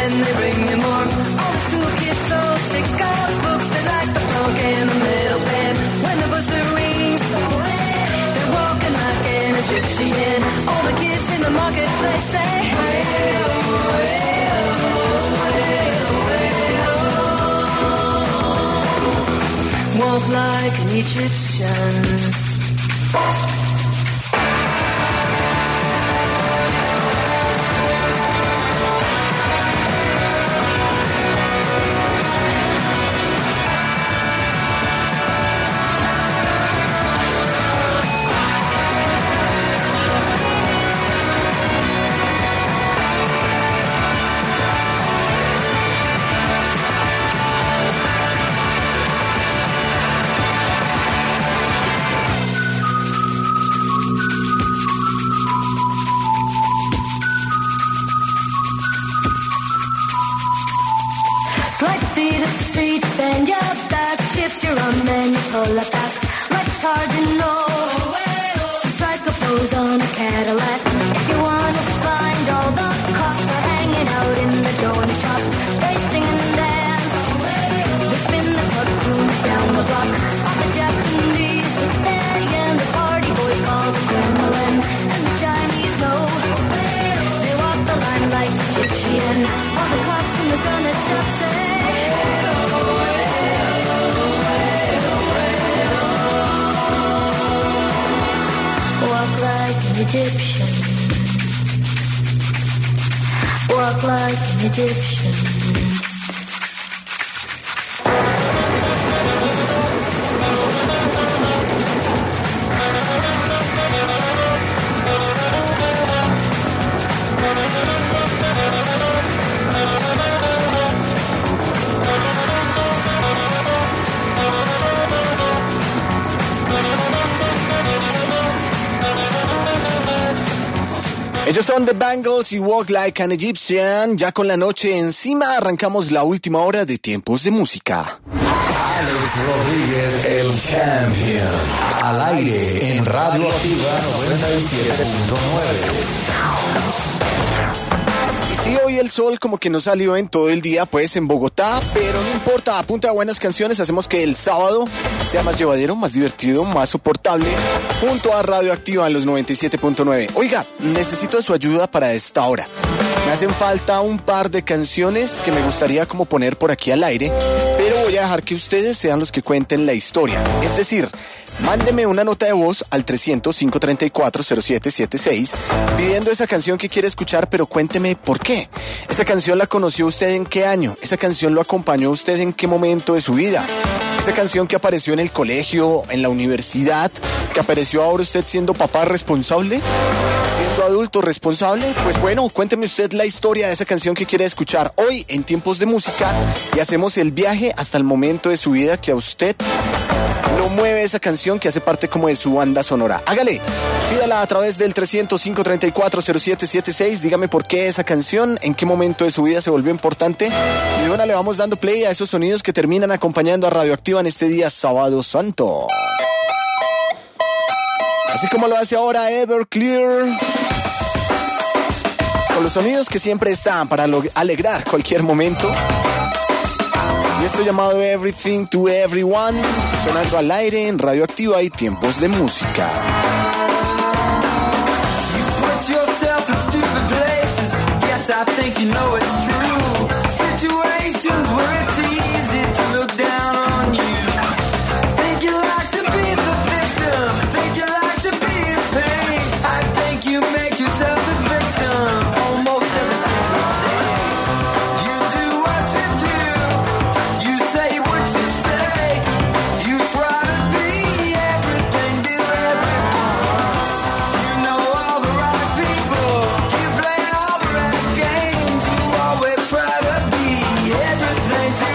then they bring me more. All the school kids so sick of books, they like the punk and the middle band. When the buzzer rings, they're walking like an Egyptian. All the kids in the marketplace say, walk like an Egyptian. Bend your back, shift your arm, then you pull it back. Like it's hard to know. So strike a pose on a Cadillac. If you wanna find all the cops are hanging out in the donut shop, they sing and dance. They spin the club rooms down the block. All the Japanese they and the party boys call the Kremlin. And the Chinese know they walk the line like Egyptian. All the cops in the donut shop say, walk like an Egyptian. Walk like an Egyptian. Ellos son The Bangles y Walk Like an Egyptian. Ya con la noche encima arrancamos la última hora de Tiempos de Música. Alex Rodríguez, el champion. Al aire en Radio Activa 97.9. Sí, hoy el sol como que no salió en todo el día, pues en Bogotá, pero no importa, a punta de buenas canciones hacemos que el sábado sea más llevadero, más divertido, más soportable, junto a Radio Activa en los 97.9. Oiga, necesito su ayuda para esta hora. Me hacen falta un par de canciones que me gustaría como poner por aquí al aire, pero voy a dejar que ustedes sean los que cuenten la historia. Es decir, mándeme una nota de voz al 300-534-0776 pidiendo esa canción que quiere escuchar, pero cuénteme por qué. ¿Esa canción la conoció usted en qué año? ¿Esa canción lo acompañó usted en qué momento de su vida? ¿Esa canción que apareció en el colegio, en la universidad, que apareció ahora usted siendo papá responsable? ¿Siendo adulto responsable? Pues bueno, cuénteme usted la historia de esa canción que quiere escuchar hoy en Tiempos de Música y hacemos el viaje hasta el momento de su vida que a usted lo mueve esa canción que hace parte como de su banda sonora. Hágale, pídala a través del 300-534-0776, dígame por qué esa canción, en qué momento de su vida se volvió importante y de una le vamos dando play a esos sonidos que terminan acompañando a Radioactiva en este día Sábado Santo. Así como lo hace ahora Everclear, con los sonidos que siempre están para alegrar cualquier momento. Y esto llamado Everything to Everyone, sonando al aire en Radioactiva y Tiempos de Música. You put yourself in stupid places. Yes, I think you know it's true. Situations where it's easy to look down on you. Think you like to be the victim. Think you like to be in pain. I think you make yourself the victim almost every single day. You do what you do. You say what you say. You try to be everything to everyone. You know all the right people. You play all the right games. You always try to be everything to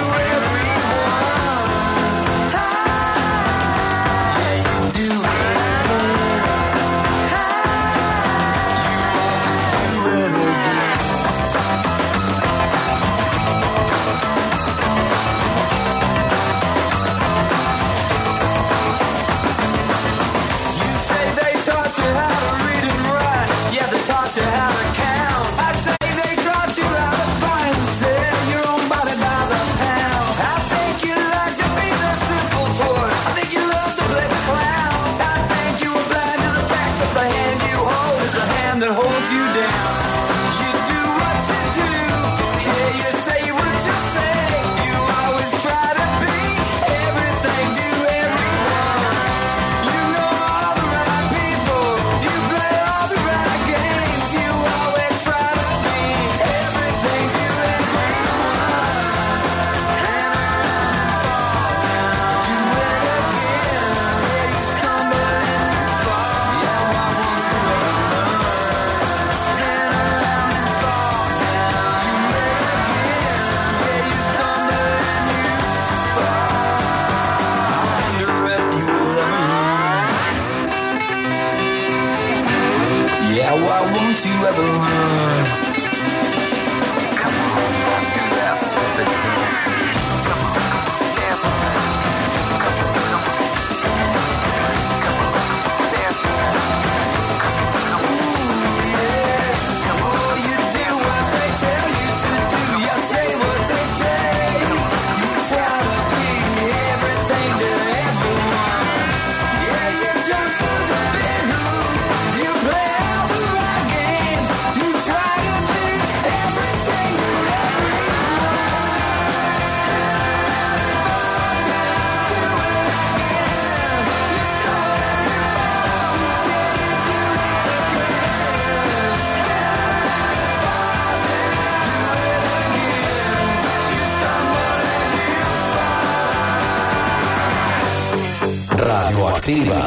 Radioactiva.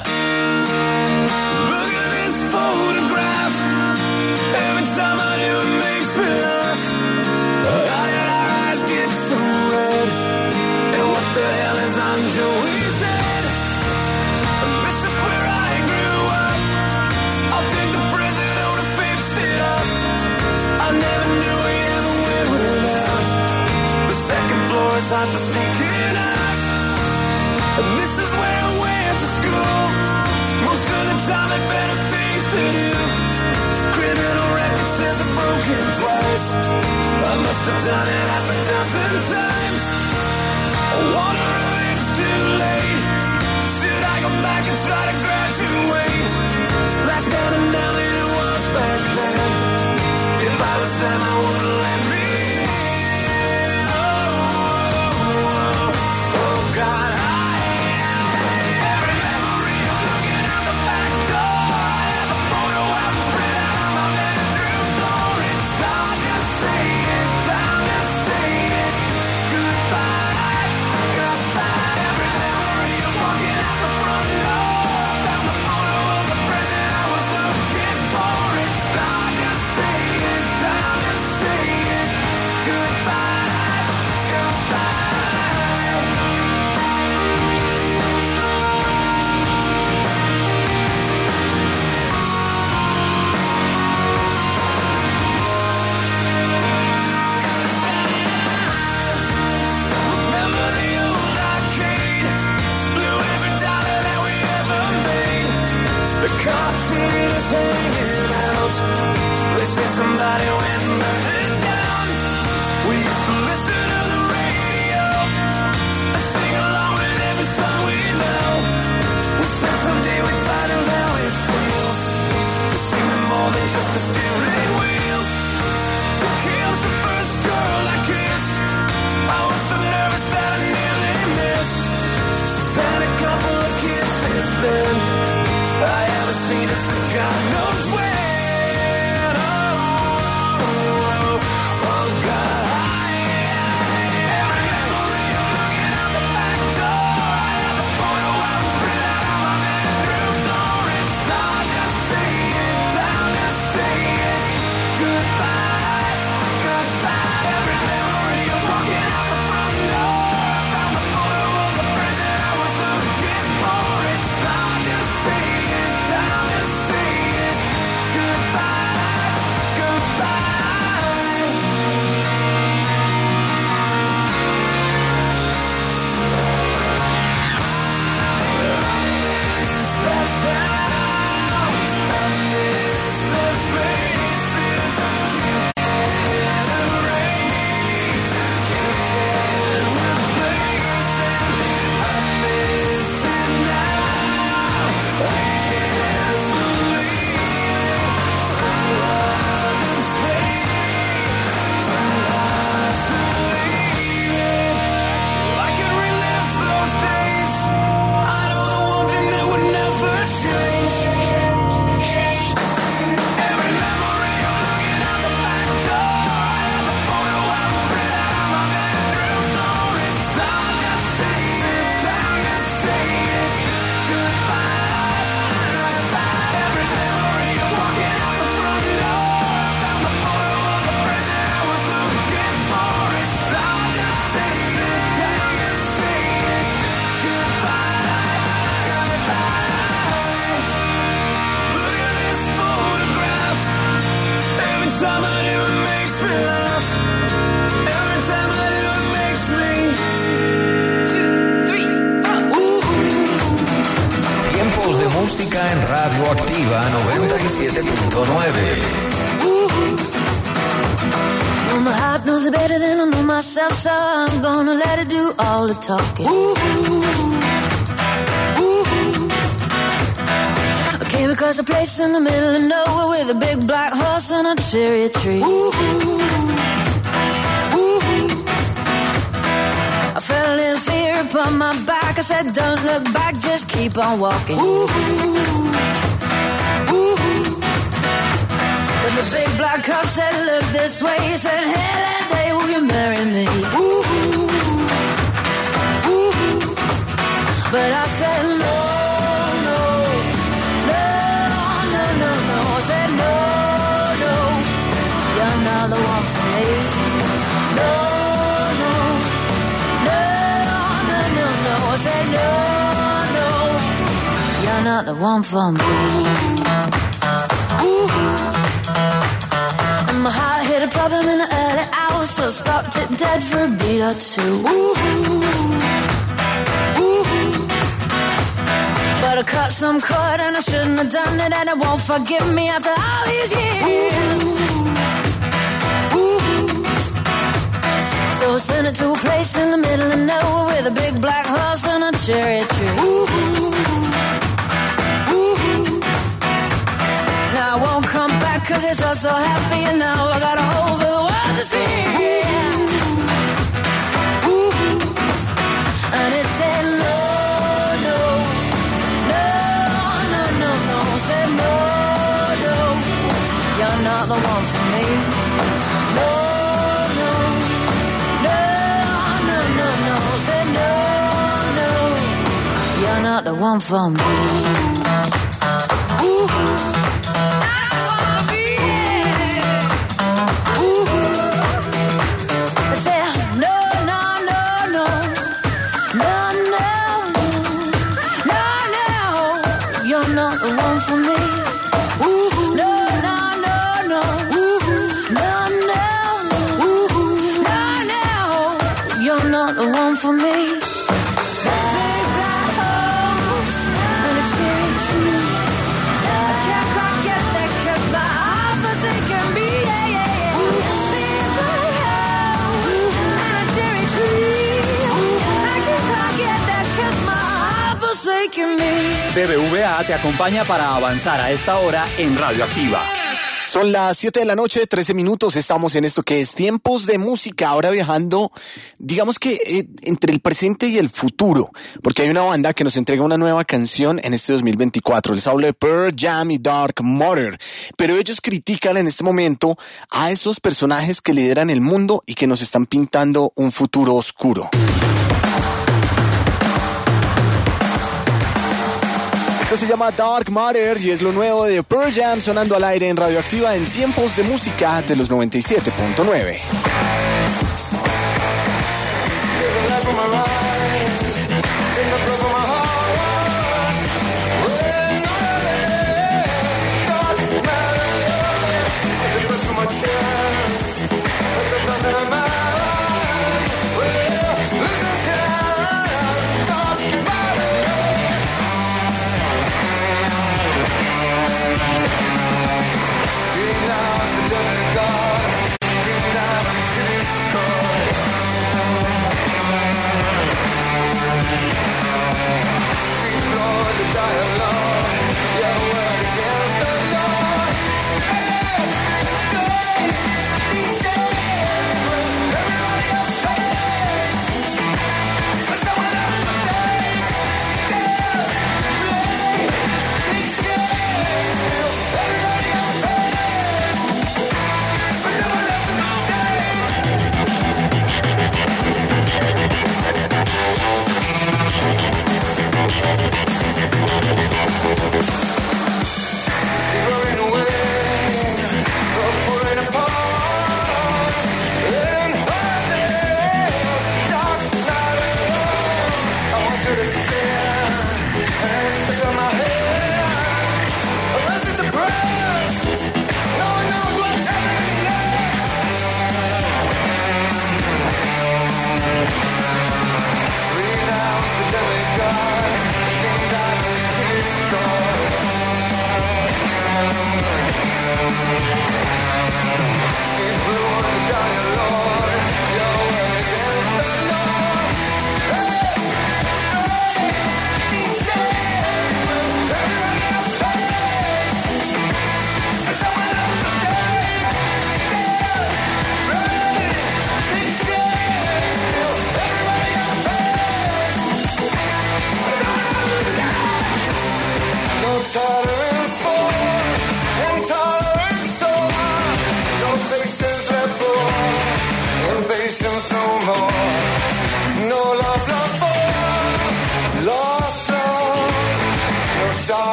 Look at this photograph. Every time I do it makes me laugh. How did our eyes get so red? And what the hell is on Joey's head? This is where I grew up. I think the president would have fixed it up. I never knew he ever went without. The second floor is hot for sneaking out. And this is where I went to school. Most of the time had better things to do. Criminal record says I'm broken twice. I must have done it half a dozen times. I wonder if it's too late. Should I go back and try to graduate? Life's better now than it was back then. If I was them, I wouldn't let me in. Oh, God. Every memory of looking out the back door. I have a photo album spread out on my bedroom floor. It's hard to say it, time to say it. Goodbye, goodbye. Every memory of walking out the front door. Found the photo of the present I was looking for. It's hard to say it, time to say it. Goodbye, goodbye. Remember the old arcade? Blew every dollar that we ever made. The cartoon is hanging out. They say somebody went and burned it down. We used to listen to the radio and sing along with every song we know. We said someday we'd find out how it feels to sing more than just a steering wheel. Kim's the first girl I kissed. I was so nervous that I nearly missed. She's had a couple of kids since then. I haven't seen her since God knows when. Oh, God. Every memory of looking out the back door. I have a photo album spread out on my bedroom floor. It's hard to say it, time to say it. Goodbye, goodbye. Every memory of walking out the front door. Found the photo of the present I was looking for. It's hard to say it, time to say it. Goodbye, goodbye. It's that town. I miss the faces you can't erase. You can't replace them. I miss it now. I can't believe it. Some others fade. Some lives leave it. I can relive those days. I know the one thing that would never change. Every memory of looking out the back door. I have a photo album spread out on my bedroom floor. It's hard to say it, time to say it. Goodbye, goodbye. Every memory of walking out the front door. Found the photo of the present I was looking for. It's hard to say it, time to say it. Goodbye, goodbye. Look at this photograph. Every time I do it makes me laugh. Every time I do it makes me 2, 3, 4. Tiempos de música en Radioactiva 97.9. Well, my heart knows it better than I know myself, so I'm gonna let it do all the talking. I came across a place in the middle of nowhere with a big black horse and a cherry tree. I felt a little fear upon my back. I said, don't look back, just keep on walking. But the big black horse said, look this way. He said, hey, that day will you marry me? But I said, no. not the one for me. No, no, no, no, no, no. I said no, no, you're not the one for me. Ooh. And my heart hit a problem in the early hours, so I stopped it dead for a beat or two. Ooh. Ooh. But I cut some cord and I shouldn't have done it, and it won't forgive me after all these years. Ooh. Ooh. So I sent it to a place in the middle of nowhere with a big black horse and a cherry tree. Ooh. Ooh. Now I won't come back 'cause it's all so happy, and now I got a hole for the world to see. Ooh. And it said no. You're not the one for me. No, no, no, no, no, no. Say no, no. You're not the one for me. Ooh. I say no, no, no, no, no, no, no, no. You're not the one for me. For me, big black horse and a cherry tree. I can't quite get there 'cause my heart forsaken me. Yeah, yeah, yeah. Big black horse and a cherry tree. I can't quite get there 'cause my heart forsaken me. BBVA te acompaña para avanzar a esta hora en Radioactiva. Son las 7 de la noche, 13 minutos, estamos en esto que es Tiempos de Música, ahora viajando, digamos que entre el presente y el futuro, porque hay una banda que nos entrega una nueva canción en este 2024, les hablo de Pearl Jam y Dark Matter, pero ellos critican en este momento a esos personajes que lideran el mundo y que nos están pintando un futuro oscuro. Esto se llama Dark Matter y es lo nuevo de Pearl Jam sonando al aire en Radioactiva en Tiempos de Música de los 97.9. Call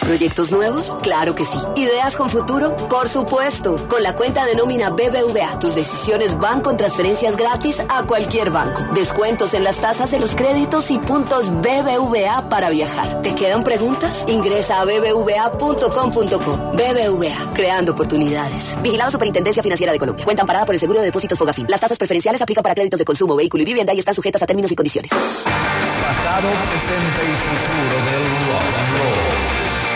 ¿Proyectos nuevos? Claro que sí. ¿Ideas con futuro? Por supuesto. Con la cuenta de nómina BBVA, tus decisiones van con transferencias gratis a cualquier banco. Descuentos en las tasas de los créditos y puntos BBVA para viajar. ¿Te quedan preguntas? Ingresa a bbva.com.co. BBVA, creando oportunidades. Vigilado Superintendencia Financiera de Colombia. Cuenta amparada por el Seguro de Depósitos Fogafín. Las tasas preferenciales aplican para créditos de consumo, vehículo y vivienda y están sujetas a términos y condiciones. Pasado, presente y futuro del rock and roll.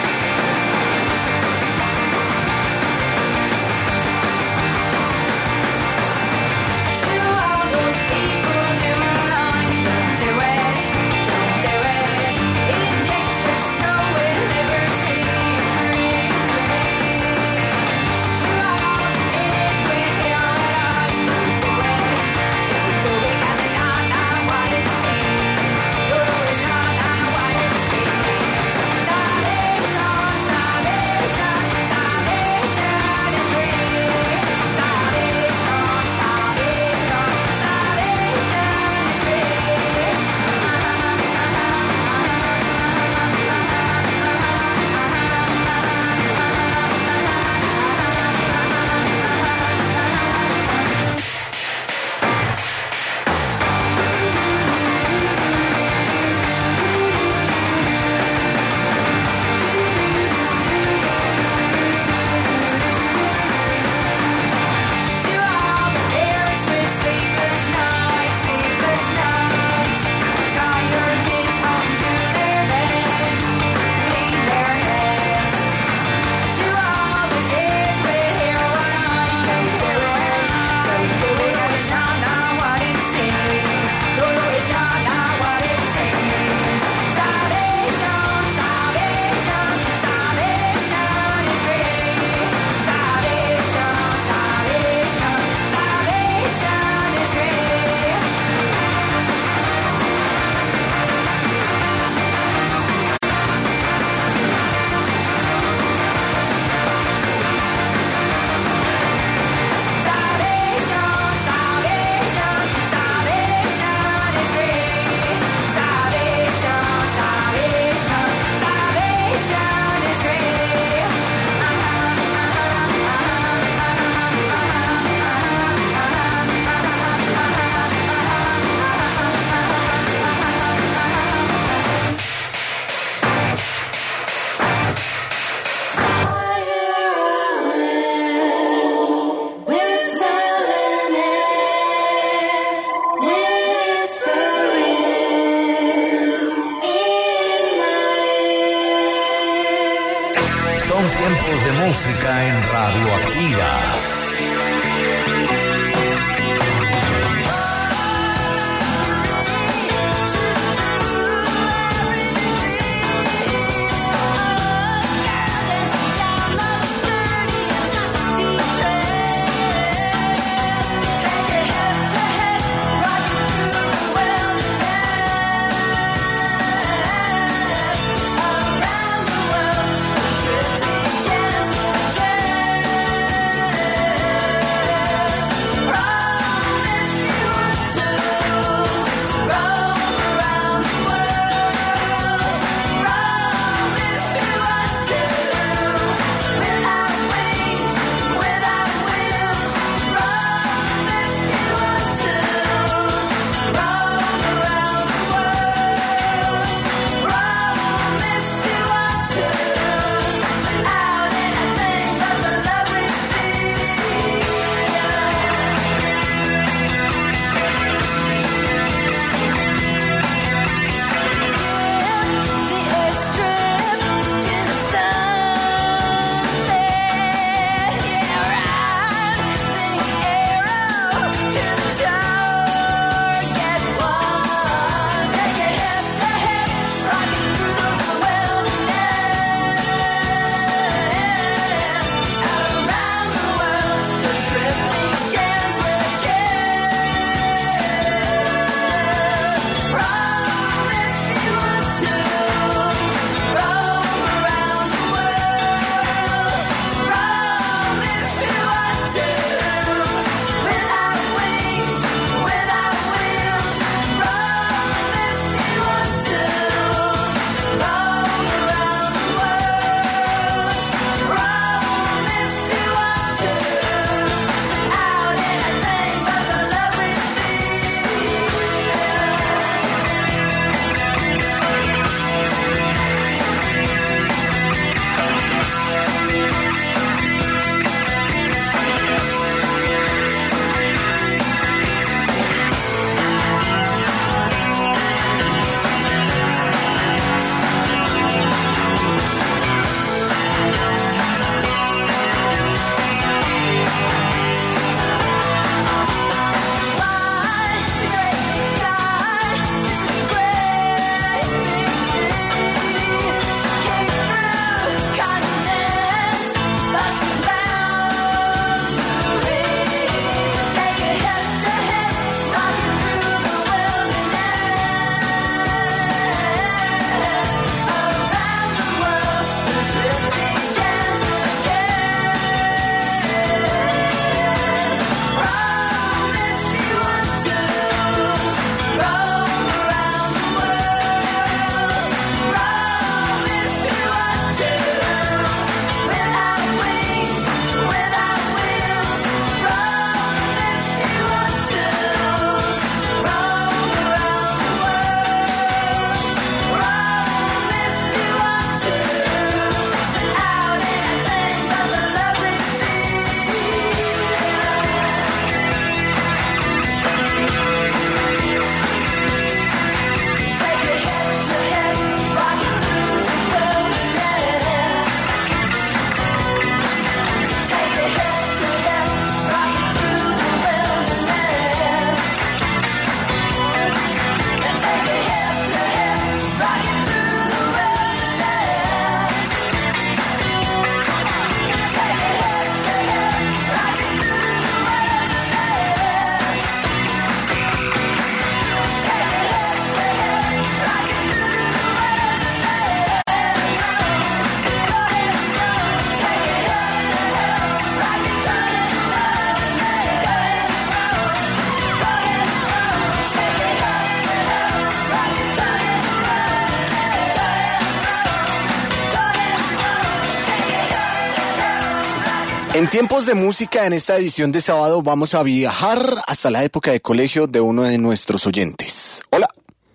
Son tiempos de música en Radioactiva. Around the world, trip me again. En tiempos de música, en esta edición de sábado, vamos a viajar hasta la época de colegio de uno de nuestros oyentes. Hola.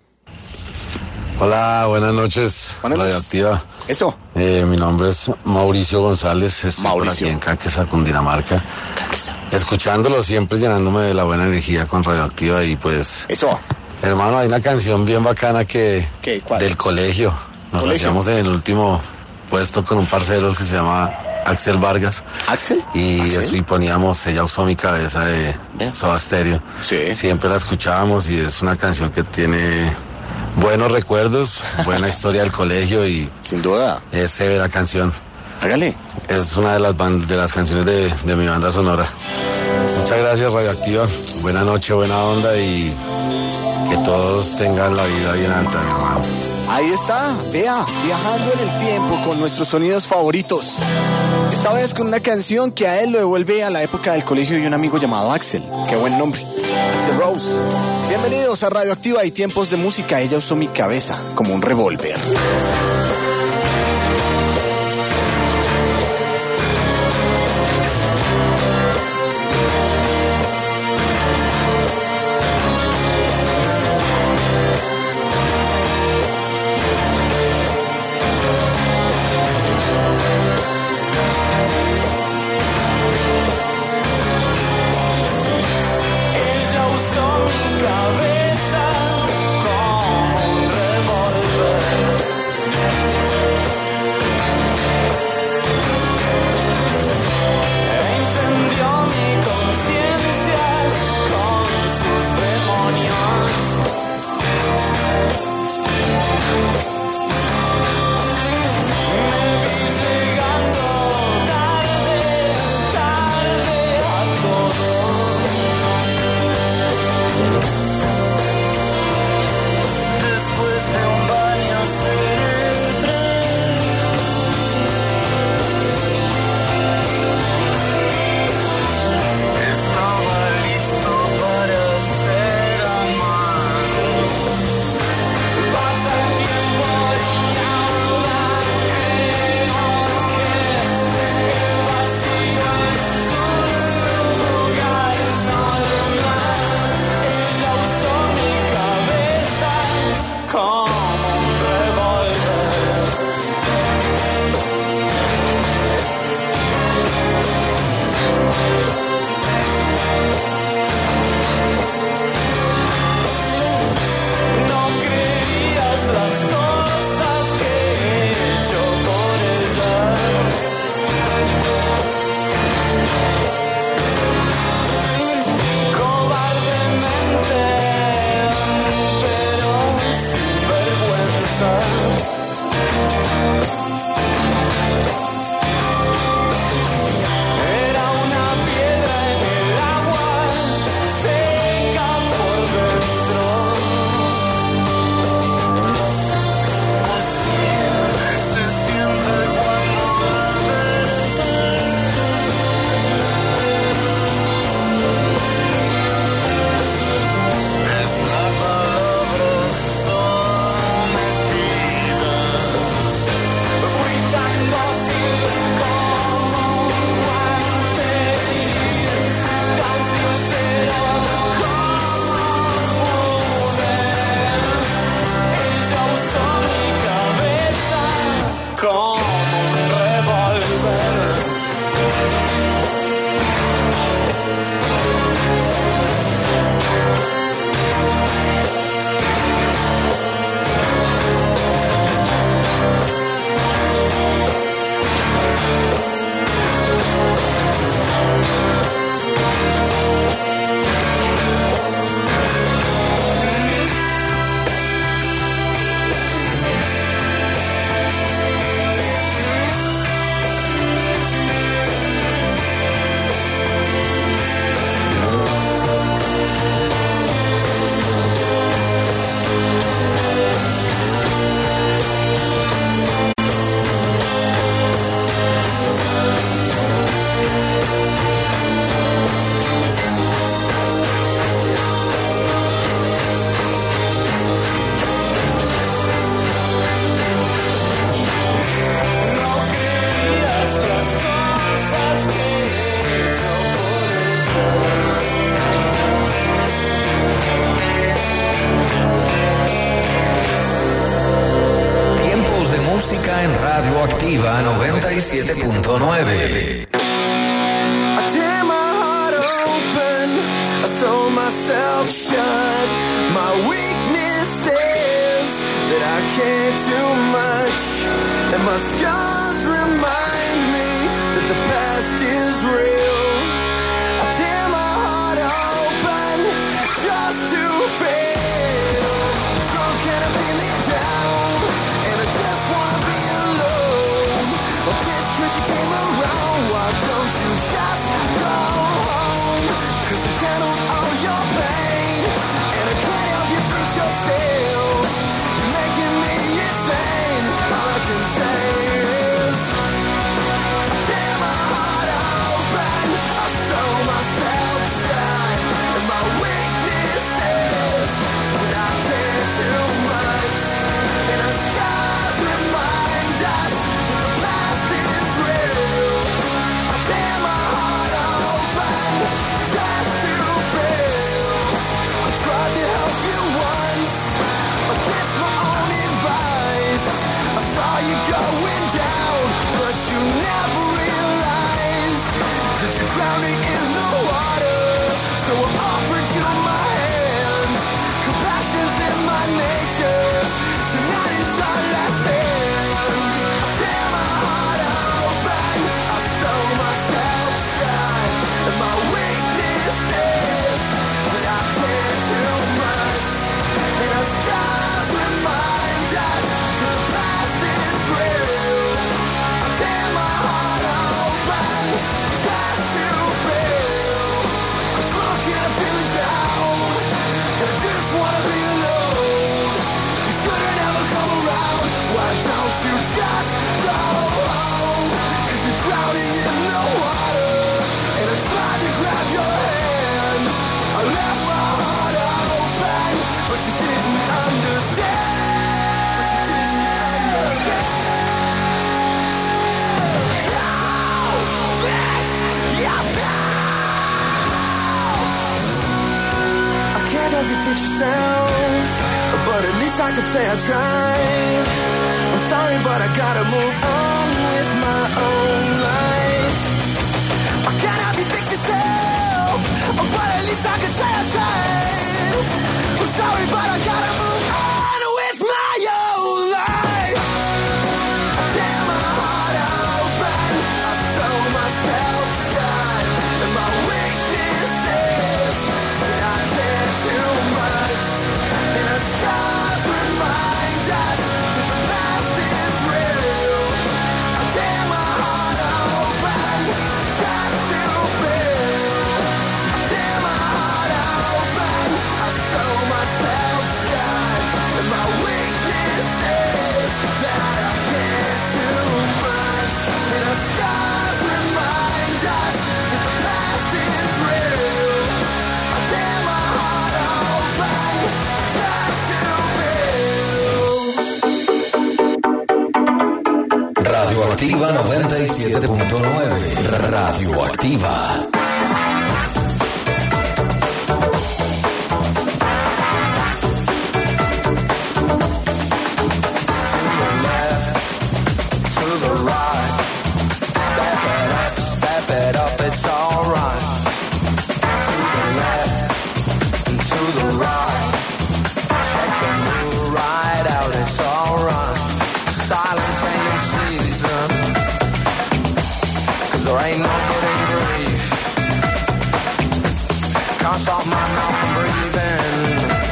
Hola, buenas noches. Buenas noches. Radioactiva. Eso. Mi nombre es Mauricio González, estoy por Mauricio. aquí en Caquesa, Cundinamarca. Escuchándolo siempre, llenándome de la buena energía con Radioactiva y pues... Eso. Hermano, hay una canción bien bacana que... ¿Qué? ¿Cuál? Del colegio. Nos ¿Colegio? hacíamos en el último puesto con un parcero que se llama Axel Vargas. ¿Axel? Y ¿Axel? eso, y poníamos Ella usó mi cabeza de Bien. Soda Stereo. Sí. Siempre la escuchábamos y es una canción que tiene buenos recuerdos, buena historia del colegio y Sin duda. es severa canción. Hágale. Es una de las canciones de mi banda sonora. Muchas gracias, Radioactiva. Buena noche, buena onda y que todos tengan la vida bien alta, mi hermano. Ahí está, vea, viajando en el tiempo con nuestros sonidos favoritos. Esta vez con una canción que a él lo devuelve a la época del colegio y un amigo llamado Axel. Qué buen nombre. Axel Rose. Bienvenidos a Radioactiva y tiempos de música. Ella usó mi cabeza como un revólver. Ella usó mi cabeza como un revólver. Radioactiva 97.9. Sew myself shut. My weakness is that I can't do much, and my scars remind me that the past is real. I tear my heart open just to feel drunk and I'm feeling down, and I just wanna be alone. Well, this 'cause you came around. Why don't you just go home? 'Cause I channeled all your pain, and I can't help you fix yourself. You're making me insane. All I can say is I tear my heart open, I sew myself shut, and my weakness is that I can't do much, and our scars remind us that the past is real. I tear my heart open just to feel. I tried to help you once, against my own advice. I saw you going down, but you never realized that you're drowning in the water. So I offered you my hand. Compassion's in my nature. Tonight is our last stand. I tear my heart open, I sew myself shut, and my weakness is that I can't do much, and our scars remind us that the past is real. I tear my heart open just to feel. I'm drunk and I'm feeling down, and I just wanna be alone. You should've never come around. Why don't you just go home? 'Cause you're drowning in the water, and I tried to grab your hand. I left my heart open, but you didn't understand. Oh, this yourself. I can't help you fix yourself, but at least I could say I tried. I'm sorry, but I gotta move on with my own life. I can't help you fix yourself, but at least I could say I tried. I'm sorry, but I gotta move on with my own life. I tear my heart open, I sew myself shut, and my weakness is that I can't do much, and our scars remind us that the past is real. I tear my heart open just to feel. I tear my heart open, I sew myself shut, and my weakness is that I can't do much, and our scars remind us that the past is real. I tear my heart open just to feel. Radioactiva 97.9. Radioactiva. To the right, step it up, it's alright. To the left and to the right, check the mood right out, it's alright. Silence ain't no season, 'cause there ain't no good in grief. Can't stop my mouth from breathing,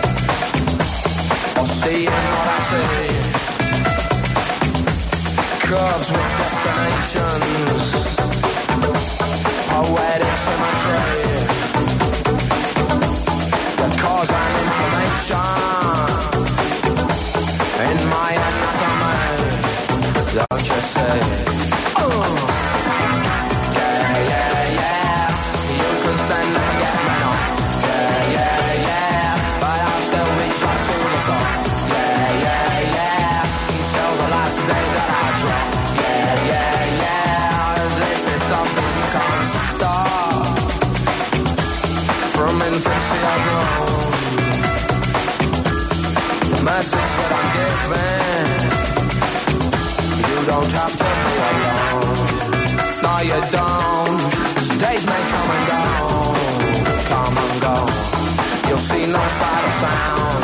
or seeing what I see. Curves with destinations, poetic symmetry, the cause and information in my anatomy. Don't you say, yeah, yeah, yeah, you can send and get me off. Yeah, yeah, yeah, but I'll still reach up to the top. Yeah, yeah, yeah, till the last day that I drop. Yeah, yeah, yeah, this is something you can't stop. From infancy I've grown. The message that I'm giving, you don't have to be alone. No, you don't. 'Cause days may come and go. Come and go. You'll see no sight or sound.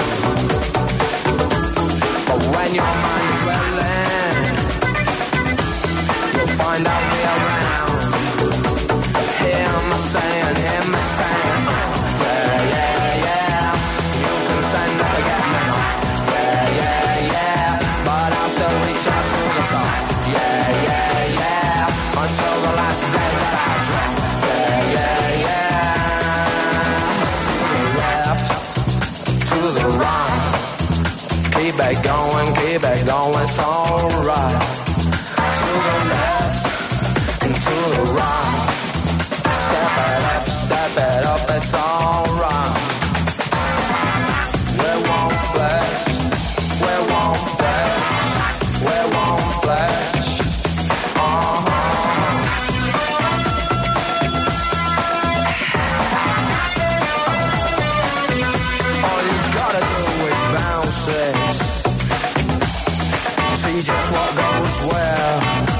But when your mind is willing, you'll find out we are around. Hear me saying, yeah, yeah, yeah. You can say never get me, no. Yeah, yeah, yeah. But I'll still reach out to the top. Yeah, yeah, yeah. Until the last day that I drop. Yeah, yeah, yeah. To the left, to the right. Keep it going, it's alright. To the left, and to the right. Step it up, it's alright. We won't flash, we won't flash, we won't flash. All you gotta do is bounce it. See just what goes where.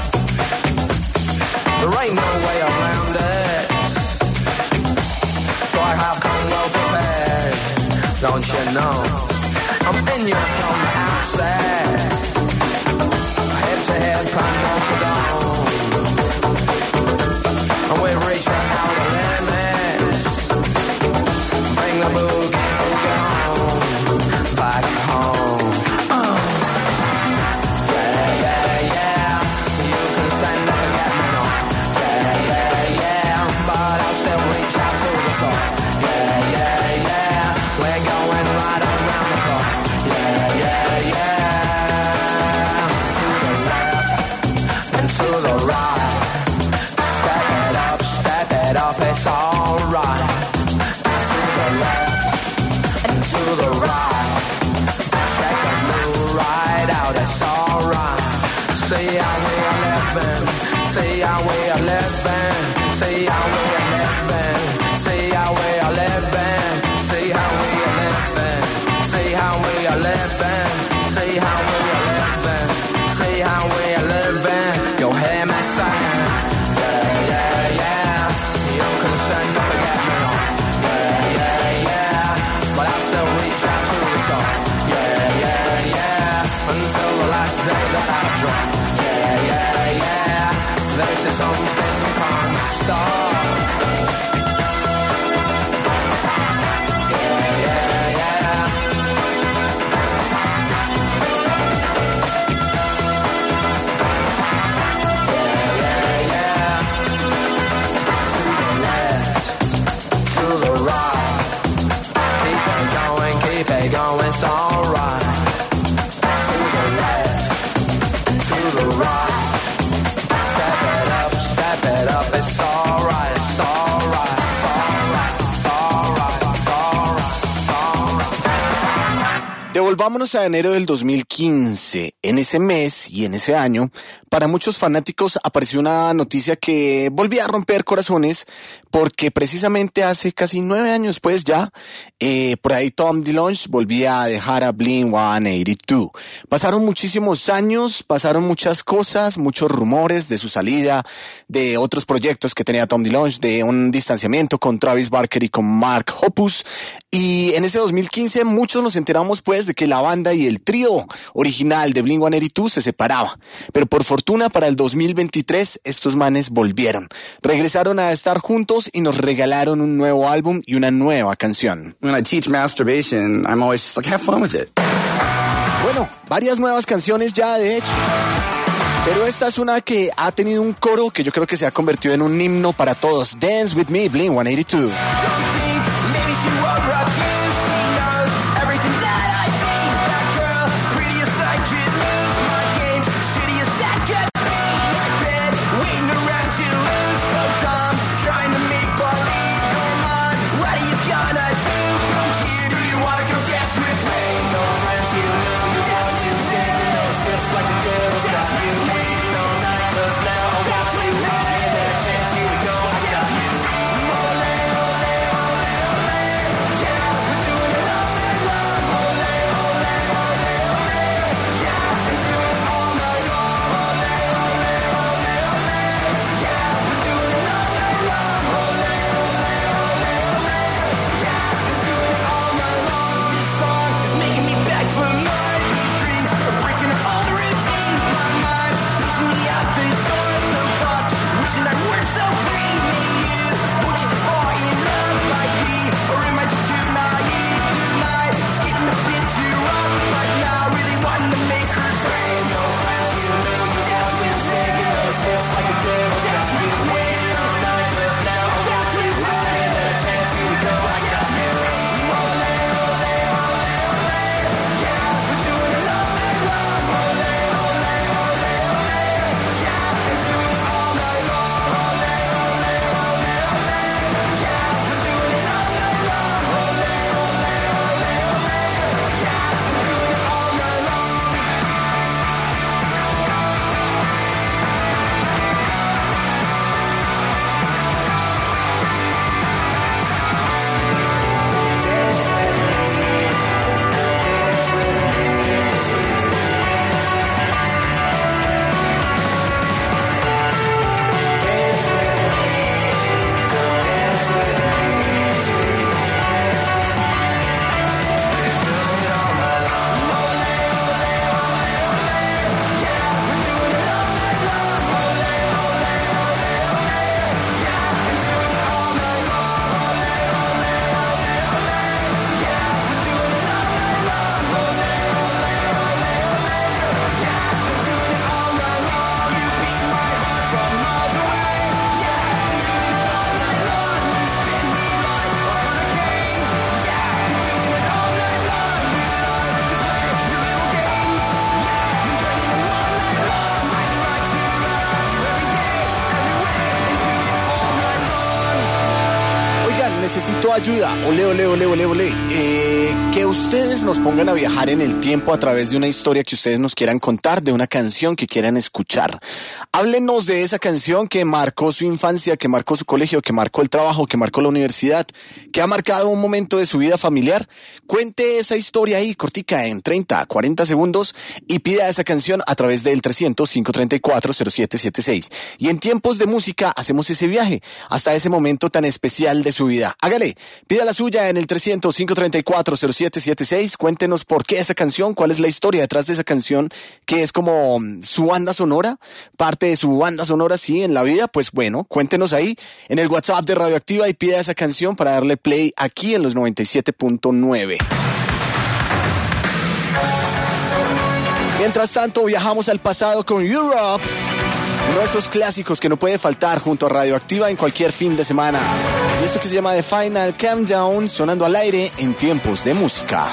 There ain't no way around it. So I have come well prepared. Don't you know? I'm in you from the outset. Head to head, panel to down. And we've reached the outer limits. Bring the boogie on back home. It's alright. To the left and to the right. Check the new ride out. It's alright. See how we are living. See how we are living. See how we are living. See how we are living. See how we are living. See how we are living. See how we are living. See how we are living. You'll hear me saying, yeah, yeah, yeah. You can say never get me, no. Yeah, yeah, yeah. But I'll still reach out to the top. Yeah, yeah, yeah. Until the last day that I drop. Yeah, yeah, yeah. This is something you can't stop. Yeah, yeah, yeah. Keep it going, it's alright. To the left, to the right. Step it up, it's alright, it's alright, it's alright, it's alright, it's alright, it's alright. Devolvámonos a enero del 2015. En ese mes y en ese año, para muchos fanáticos apareció una noticia que volvía a romper corazones, porque precisamente hace casi 9 años pues ya, por ahí Tom DeLonge volvía a dejar a Blink-182. Pasaron muchísimos años, pasaron muchas cosas, muchos rumores de su salida, de otros proyectos que tenía Tom DeLonge, de un distanciamiento con Travis Barker y con Mark Hoppus. Y en ese 2015 muchos nos enteramos pues de que la banda y el trío original de Blink-182 se separaba. Pero por fortuna para el 2023 estos manes volvieron. Regresaron a estar juntos y nos regalaron un nuevo álbum y una nueva canción. When I teach masturbation, I'm always just like, have fun with it. Bueno, varias nuevas canciones ya de hecho. Pero esta es una que ha tenido un coro que yo creo que se ha convertido en un himno para todos. Dance With Me, Blink-182. ayuda, ole, ole, ole, ole, ole. Que ustedes nos pongan a viajar en el tiempo a través de una historia que ustedes nos quieran contar, de una canción que quieran escuchar. Háblenos de esa canción que marcó su infancia, que marcó su colegio, que marcó el trabajo, que marcó la universidad, que ha marcado un momento de su vida familiar. Cuente esa historia ahí, cortica, en 30, 40 segundos y pida esa canción a través del 300-534-0776. Y en Tiempos de Música hacemos ese viaje hasta ese momento tan especial de su vida. Hágale, pida la suya en el 300-534-0776. Cuéntenos por qué esa canción, cuál es la historia detrás de esa canción, que es como su banda sonora, parte de su banda sonora, sí, en la vida. Pues bueno, cuéntenos ahí en el WhatsApp de Radioactiva y pida esa canción para darle play aquí en los 97.9. Mientras tanto, viajamos al pasado con Europe, uno de esos clásicos que no puede faltar junto a Radioactiva en cualquier fin de semana. Y esto que se llama The Final Countdown, sonando al aire en Tiempos de Música.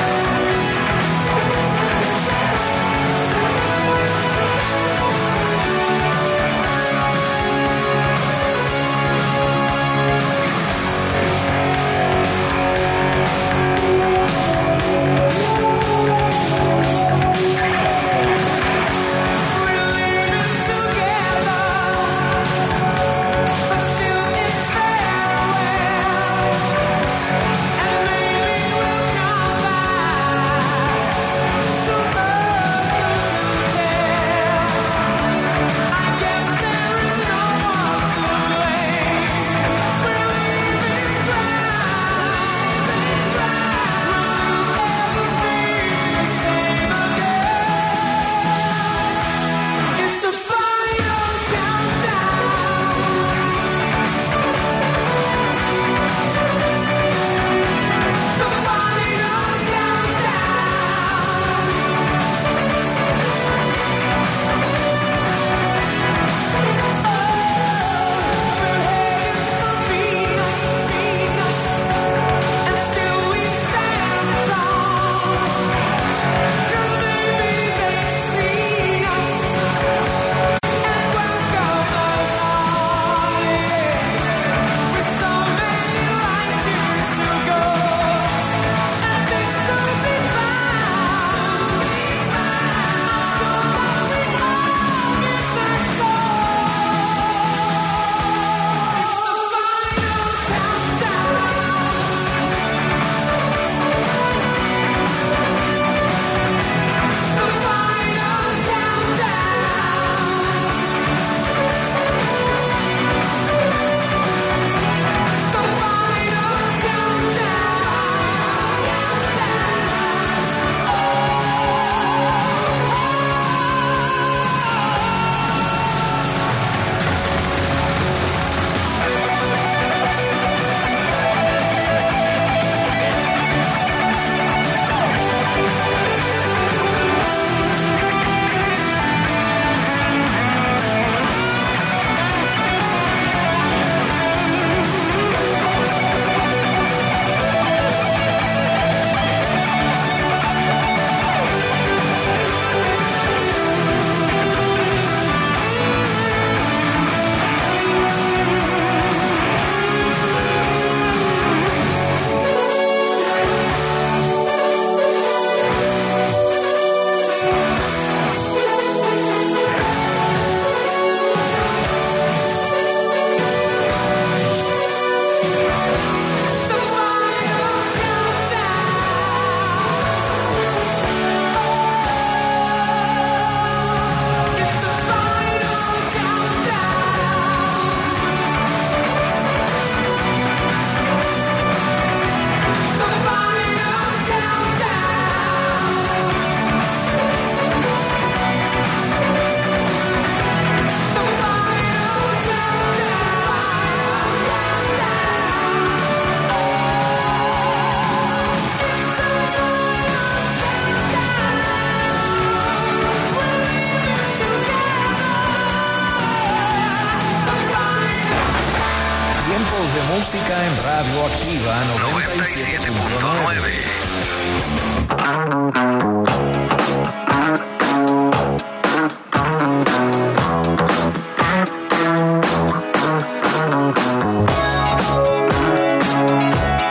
Música en Radioactiva 97.9.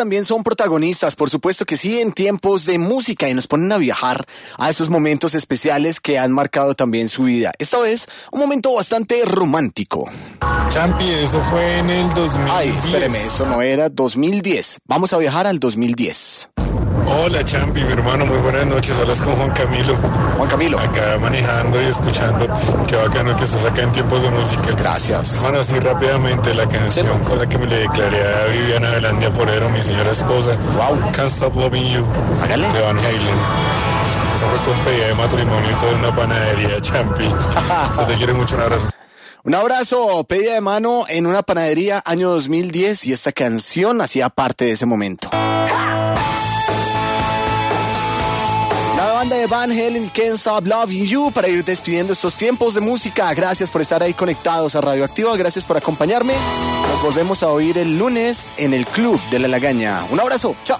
también son protagonistas, por supuesto que sí, en tiempos de música y nos ponen a viajar a esos momentos especiales que han marcado también su vida. Esta vez, un momento bastante romántico. Champi, eso fue en el 2010. Ay, espéreme, eso no era 2010. Vamos a viajar al 2010. Hola Champi, mi hermano, muy buenas noches. Hablas con Juan Camilo. Juan Camilo. Acá manejando y escuchándote. Qué bacano que estás acá en tiempos de música. Gracias. Hermano, así rápidamente la canción con la que me le declaré a Viviana Velandia Forero, mi señora esposa. Wow. Can't Stop Loving You. Hágale. De Van Halen. Esa fue con pedida de matrimonio y todo en una panadería, Champi. Se te quiere mucho, un abrazo. Un abrazo, pedida de mano en una panadería, año 2010, y esta canción hacía parte de ese momento. La banda de Van Halen, Can't Stop Loving You, para ir despidiendo estos tiempos de música. Gracias por estar ahí conectados a Radioactiva, gracias por acompañarme. Nos volvemos a oír el lunes en el Club de la Lagaña. Un abrazo, chao.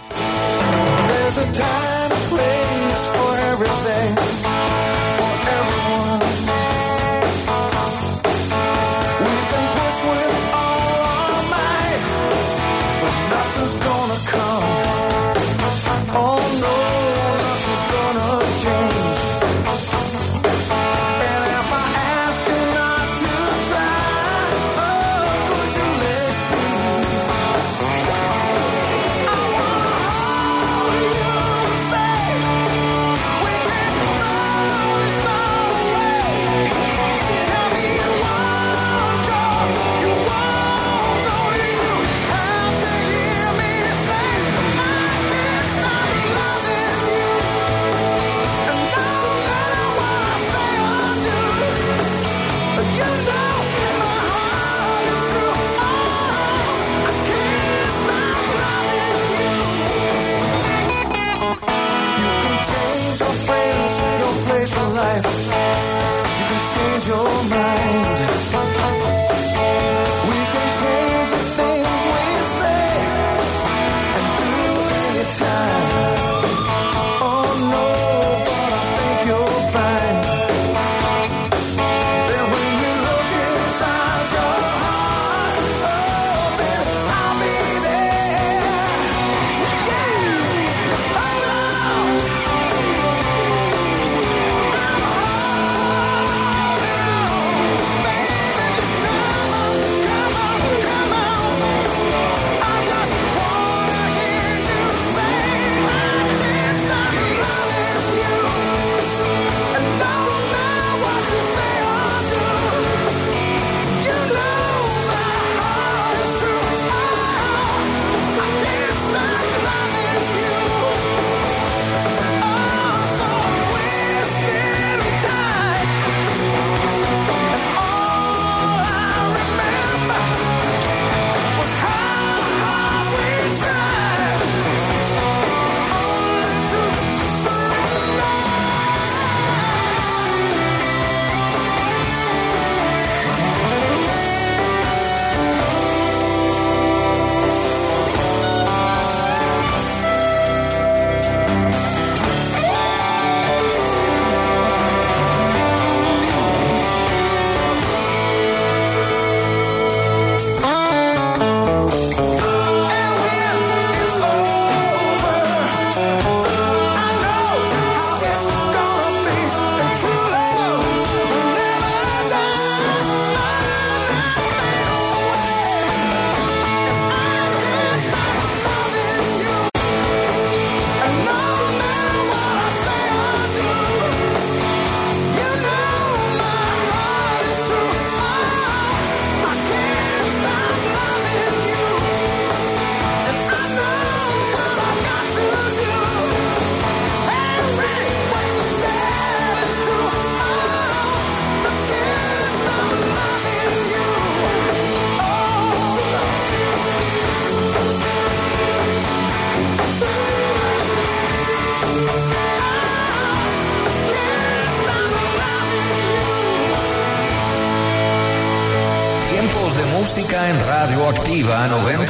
Música en Radioactiva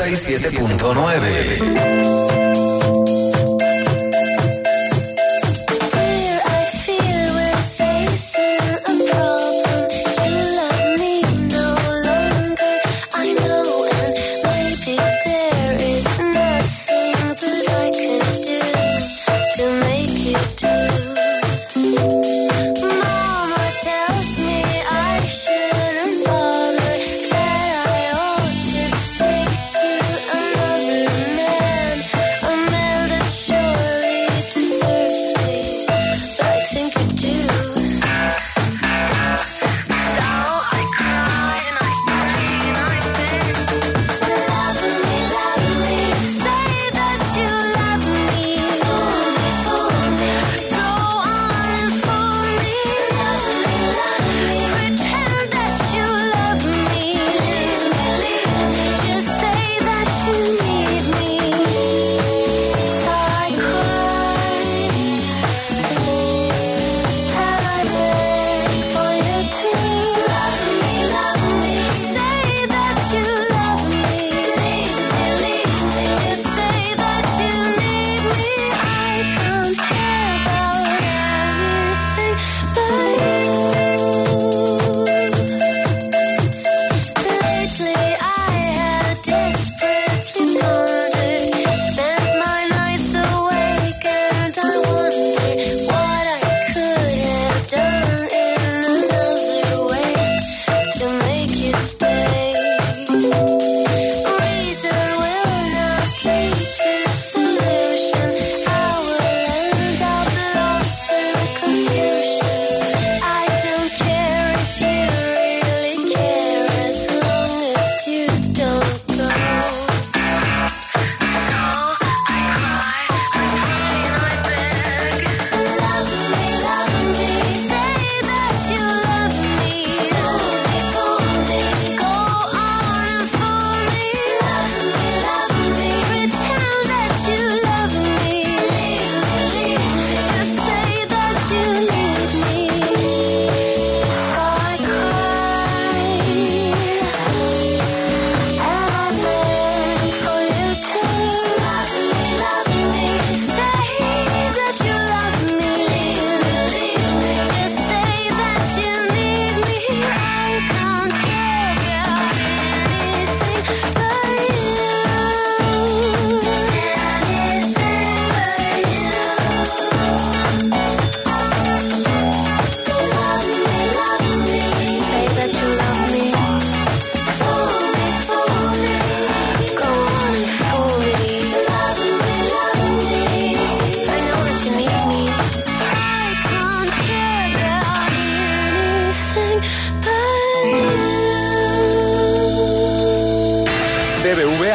97.9. There is nothing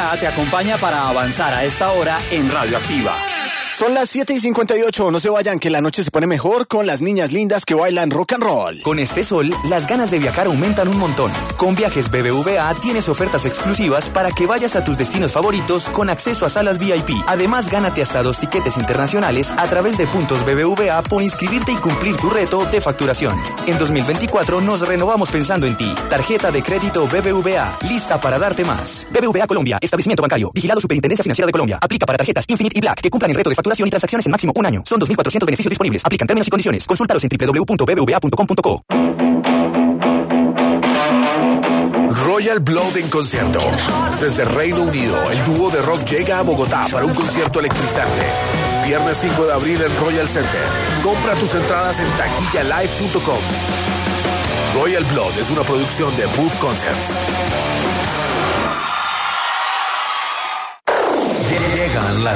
BBVA te acompaña para avanzar a esta hora en Radioactiva. Son las 7:58, no se vayan que la noche se pone mejor con las niñas lindas que bailan rock and roll. Con este sol, las ganas de viajar aumentan un montón. Con Viajes BBVA tienes ofertas exclusivas para que vayas a tus destinos favoritos con acceso a salas VIP. Además, gánate hasta 2 tiquetes internacionales a través de puntos BBVA por inscribirte y cumplir tu reto de facturación. En 2024 nos renovamos pensando en ti. Tarjeta de crédito BBVA, lista para darte más. BBVA Colombia, establecimiento bancario, vigilado Superintendencia Financiera de Colombia. Aplica para tarjetas Infinite y Black que cumplan el reto de facturación y transacciones en máximo un año. Son 2.400 beneficios disponibles. Aplican términos y condiciones. Consúltalos en www.bbva.com.co. Royal Blood en concierto. Desde Reino Unido, el dúo de rock llega a Bogotá para un concierto electrizante. Viernes 5 de abril en Royal Center. Compra tus entradas en taquillalive.com. Royal Blood es una producción de Booth Concerts.